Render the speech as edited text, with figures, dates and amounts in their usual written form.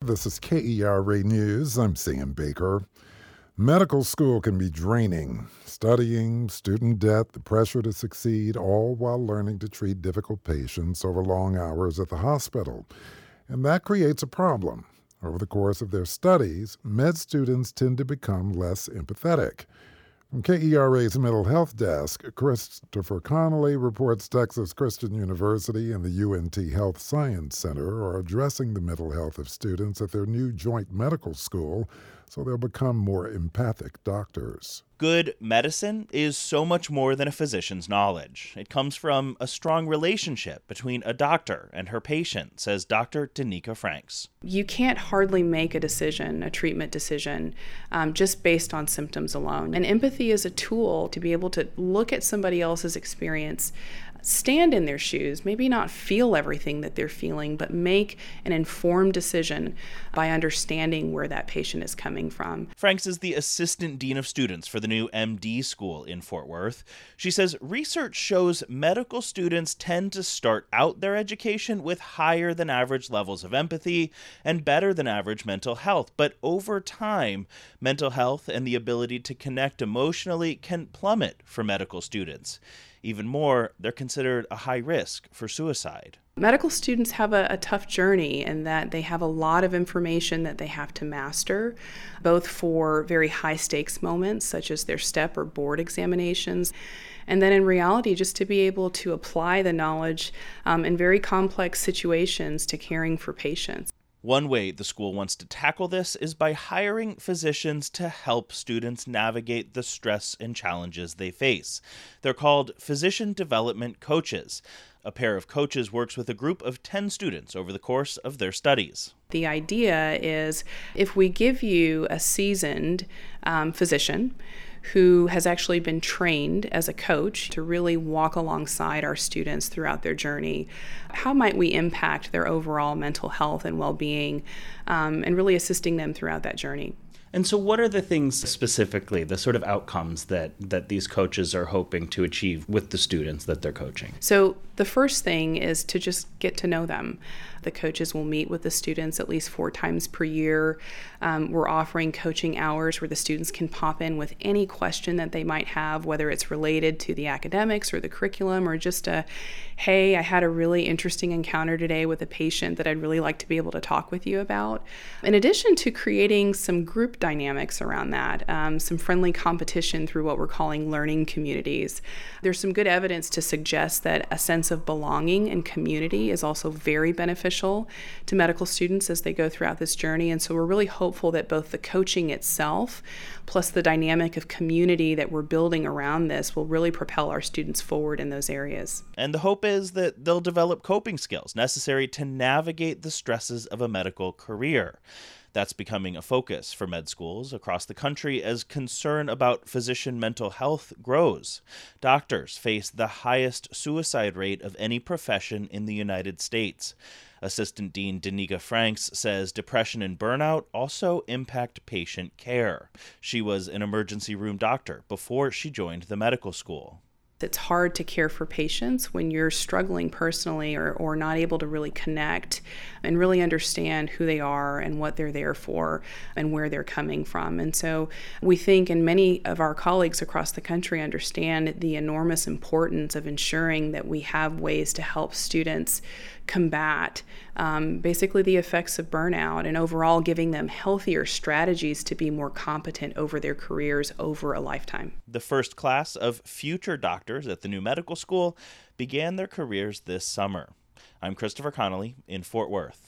This is KERA News. I'm Sam Baker. Medical school can be draining. Studying, student debt, the pressure to succeed, all while learning to treat difficult patients over long hours at the hospital. And that creates a problem. Over the course of their studies, med students tend to become less empathetic. From KERA's Mental Health Desk, Christopher Connolly reports Texas Christian University and the UNT Health Science Center are addressing the mental health of students at their new joint medical school so they'll become more empathic doctors. Good medicine is so much more than a physician's knowledge. It comes from a strong relationship between a doctor and her patient, says Dr. Danica Franks. You can't hardly make a decision, a treatment decision, just based on symptoms alone. And empathy is a tool to be able to look at somebody else's experience, stand in their shoes, maybe not feel everything that they're feeling, but make an informed decision by understanding where that patient is coming from. Franks is the assistant dean of students for the new MD school in Fort Worth. She says research shows medical students tend to start out their education with higher than average levels of empathy and better than average mental health. But over time, mental health and the ability to connect emotionally can plummet for medical students. Even more, they're considered a high risk for suicide. Medical students have a tough journey in that they have a lot of information that they have to master, both for very high stakes moments, such as their STEP or board examinations, and then in reality, just to be able to apply the knowledge in very complex situations to caring for patients. One way the school wants to tackle this is by hiring physicians to help students navigate the stress and challenges they face. They're called physician development coaches. A pair of coaches works with a group of 10 students over the course of their studies. The idea is if we give you a seasoned physician who has actually been trained as a coach to really walk alongside our students throughout their journey, how might we impact their overall mental health and well-being, and really assisting them throughout that journey. And so what are the things specifically, the sort of outcomes that these coaches are hoping to achieve with the students that they're coaching? So the first thing is to just get to know them. The coaches will meet with the students at least 4 times per year. We're offering coaching hours where the students can pop in with any question that they might have, whether it's related to the academics or the curriculum or just hey, I had a really interesting encounter today with a patient that I'd really like to be able to talk with you about. In addition to creating some group dynamics around that, some friendly competition through what we're calling learning communities. There's some good evidence to suggest that a sense of belonging and community is also very beneficial to medical students as they go throughout this journey. And so we're really hopeful that both the coaching itself plus the dynamic of community that we're building around this will really propel our students forward in those areas. And the hope is that they'll develop coping skills necessary to navigate the stresses of a medical career. That's becoming a focus for med schools across the country as concern about physician mental health grows. Doctors face the highest suicide rate of any profession in the United States. Assistant Dean Danica Franks says depression and burnout also impact patient care. She was an emergency room doctor before she joined the medical school. It's hard to care for patients when you're struggling personally or not able to really connect and really understand who they are and what they're there for and where they're coming from. And so we think, and many of our colleagues across the country understand the enormous importance of ensuring that we have ways to help students combat basically the effects of burnout and overall giving them healthier strategies to be more competent over their careers over a lifetime. The first class of future doctors at the new medical school began their careers this summer. I'm Christopher Connolly in Fort Worth.